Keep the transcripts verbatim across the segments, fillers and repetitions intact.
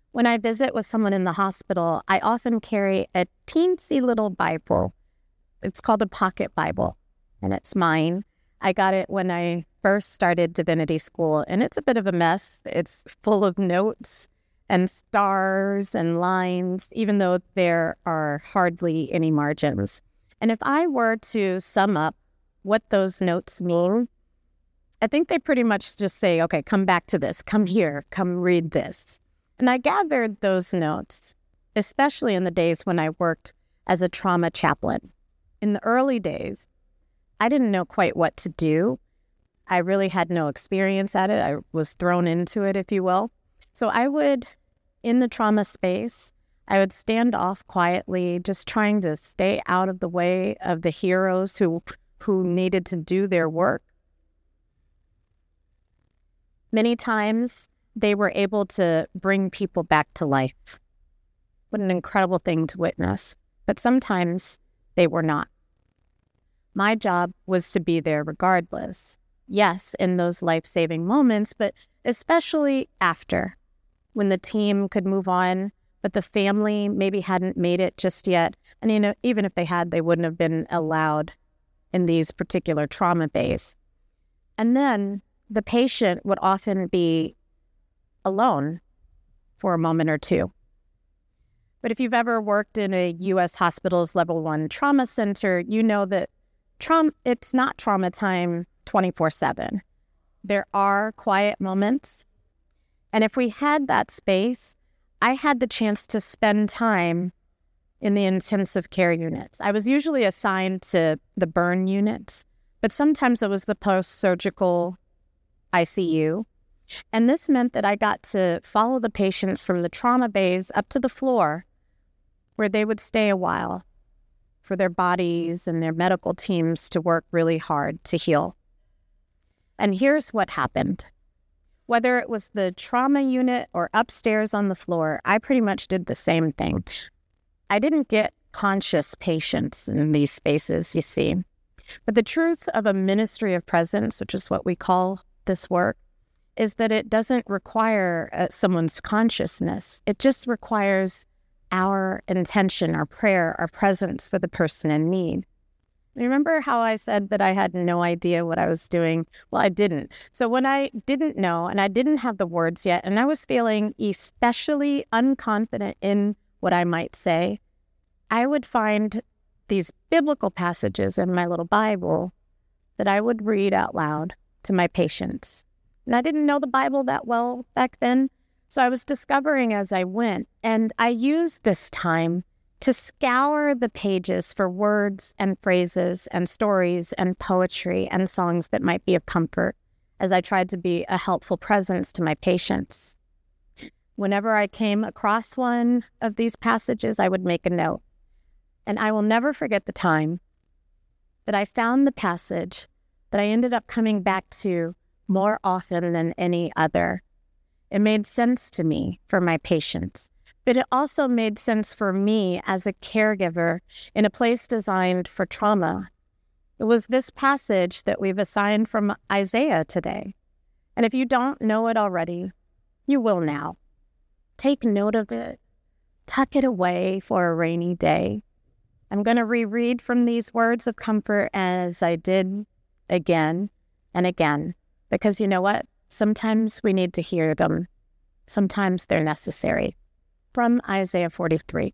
When I visit with someone in the hospital, I often carry a teensy little Bible. It's called a pocket Bible, and it's mine. I got it when I first started divinity school, and it's a bit of a mess. It's full of notes and stars and lines, even though there are hardly any margins. And if I were to sum up what those notes mean, I think they pretty much just say, okay, come back to this, come here, come read this. And I gathered those notes, especially in the days when I worked as a trauma chaplain. In the early days, I didn't know quite what to do. I really had no experience at it. I was thrown into it, if you will. So I would, in the trauma space, I would stand off quietly, just trying to stay out of the way of the heroes who, who needed to do their work. Many times, they were able to bring people back to life. What an incredible thing to witness. But sometimes they were not. My job was to be there regardless. Yes, in those life-saving moments, but especially after, when the team could move on, but the family maybe hadn't made it just yet. And you know, even if they had, they wouldn't have been allowed in these particular trauma bays. And then the patient would often be alone for a moment or two. But if you've ever worked in a U S hospital's level one trauma center, you know that trauma, it's not trauma time twenty-four seven. There are quiet moments. And if we had that space, I had the chance to spend time in the intensive care units. I was usually assigned to the burn units, but sometimes it was the post-surgical I C U. And this meant that I got to follow the patients from the trauma bays up to the floor where they would stay a while for their bodies and their medical teams to work really hard to heal. And here's what happened. Whether it was the trauma unit or upstairs on the floor, I pretty much did the same thing. I didn't get conscious patients in these spaces, you see. But the truth of a ministry of presence, which is what we call this work, is that it doesn't require uh, someone's consciousness. It just requires our intention, our prayer, our presence for the person in need. Remember how I said that I had no idea what I was doing? Well, I didn't. So when I didn't know and I didn't have the words yet, and I was feeling especially unconfident in what I might say, I would find these biblical passages in my little Bible that I would read out loud to my patients. And I didn't know the Bible that well back then, so I was discovering as I went. And I used this time to scour the pages for words and phrases and stories and poetry and songs that might be of comfort as I tried to be a helpful presence to my patients. Whenever I came across one of these passages, I would make a note. And I will never forget the time that I found the passage that I ended up coming back to more often than any other. It made sense to me for my patients, but it also made sense for me as a caregiver in a place designed for trauma. It was this passage that we've assigned from Isaiah today. And if you don't know it already, you will now. Take note of it. Tuck it away for a rainy day. I'm going to reread from these words of comfort as I did again and again. Because you know what? Sometimes we need to hear them. Sometimes they're necessary. From Isaiah forty-three.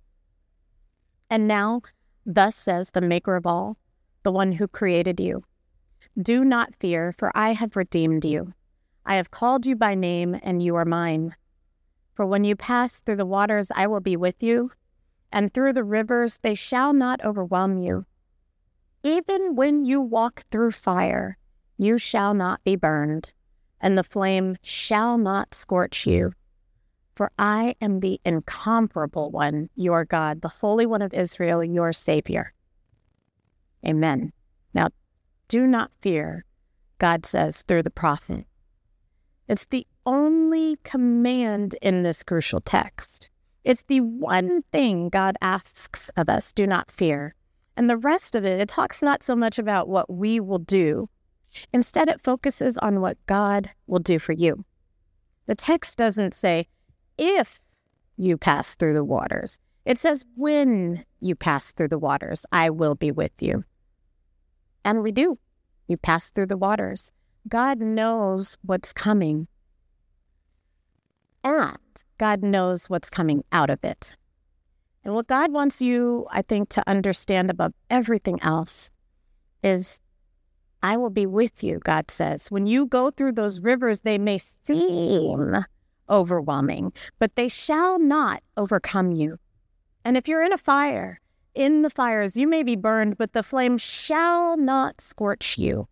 And now, thus says the Maker of all, the one who created you. Do not fear, for I have redeemed you. I have called you by name, and you are mine. For when you pass through the waters, I will be with you, and through the rivers, they shall not overwhelm you. Even when you walk through fire, you shall not be burned, and the flame shall not scorch you. For I am the incomparable one, your God, the Holy One of Israel, your Savior. Amen. Now, do not fear, God says through the prophet. It's the only command in this crucial text. It's the one thing God asks of us, do not fear. And the rest of it, it talks not so much about what we will do. Instead, it focuses on what God will do for you. The text doesn't say, if you pass through the waters. It says, when you pass through the waters, I will be with you. And we do. You pass through the waters. God knows what's coming. And God knows what's coming out of it. And what God wants you, I think, to understand above everything else is, I will be with you, God says. When you go through those rivers, they may seem overwhelming, but they shall not overcome you. And if you're in a fire, in the fires, you may be burned, but the flame shall not scorch you.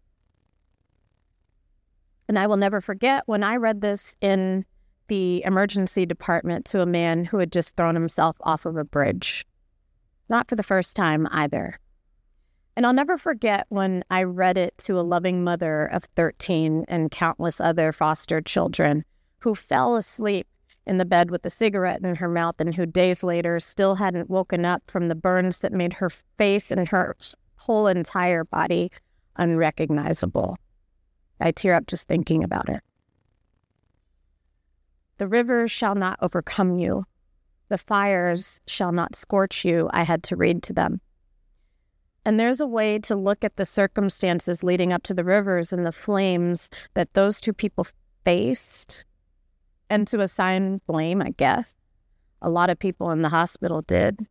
And I will never forget when I read this in the emergency department to a man who had just thrown himself off of a bridge. Not for the first time either. And I'll never forget when I read it to a loving mother of thirteen and countless other foster children who fell asleep in the bed with a cigarette in her mouth and who days later still hadn't woken up from the burns that made her face and her whole entire body unrecognizable. I tear up just thinking about it. The rivers shall not overcome you. The fires shall not scorch you, I had to read to them. And there's a way to look at the circumstances leading up to the rivers and the flames that those two people faced and to assign blame, I guess. A lot of people in the hospital did.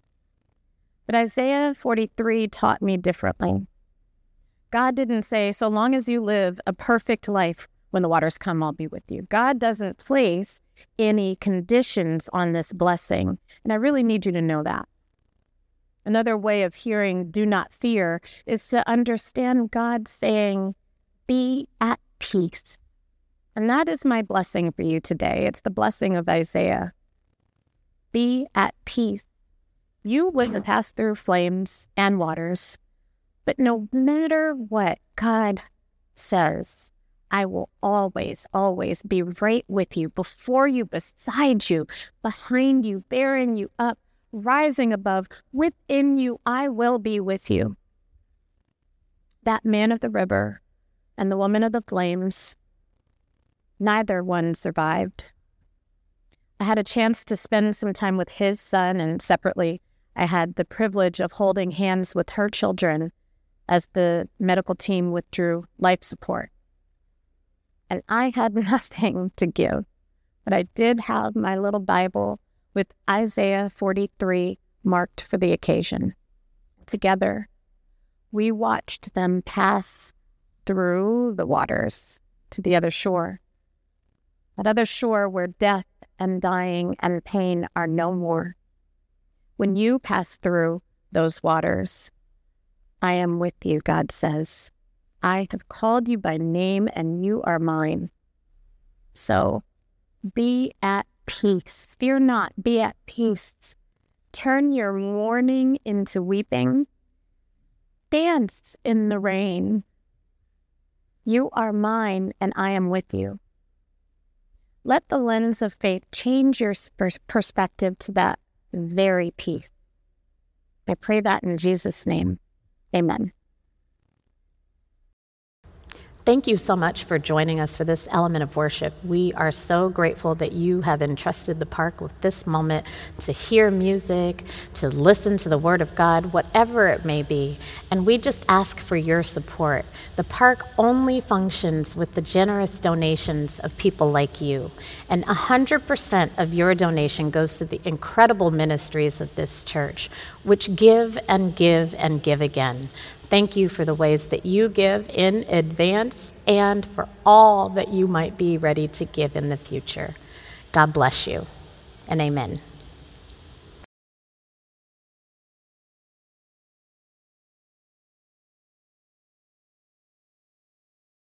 But Isaiah forty-three taught me differently. God didn't say, so long as you live a perfect life, when the waters come, I'll be with you. God doesn't place any conditions on this blessing. And I really need you to know that. Another way of hearing do not fear is to understand God saying, be at peace. And that is my blessing for you today. It's the blessing of Isaiah. Be at peace. You will pass through flames and waters, but no matter what God says, I will always, always be right with you, before you, beside you, behind you, bearing you up, rising above, within you, I will be with you. That man of the river and the woman of the flames, neither one survived. I had a chance to spend some time with his son, and separately, I had the privilege of holding hands with her children as the medical team withdrew life support. And I had nothing to give, but I did have my little Bible with Isaiah forty-three marked for the occasion. Together, we watched them pass through the waters to the other shore. That other shore where death and dying and pain are no more. When you pass through those waters, I am with you, God says. I have called you by name and you are mine. So be at peace. Fear not, be at peace. Turn your mourning into weeping. Dance in the rain. You are mine and I am with you. Let the lens of faith change your perspective to that very peace. I pray that in Jesus' name. Amen. Thank you so much for joining us for this element of worship. We are so grateful that you have entrusted the park with this moment to hear music, to listen to the Word of God, whatever it may be. And we just ask for your support. The park only functions with the generous donations of people like you. And one hundred percent of your donation goes to the incredible ministries of this church, which give and give and give again. Thank you for the ways that you give in advance and for all that you might be ready to give in the future. God bless you, and amen.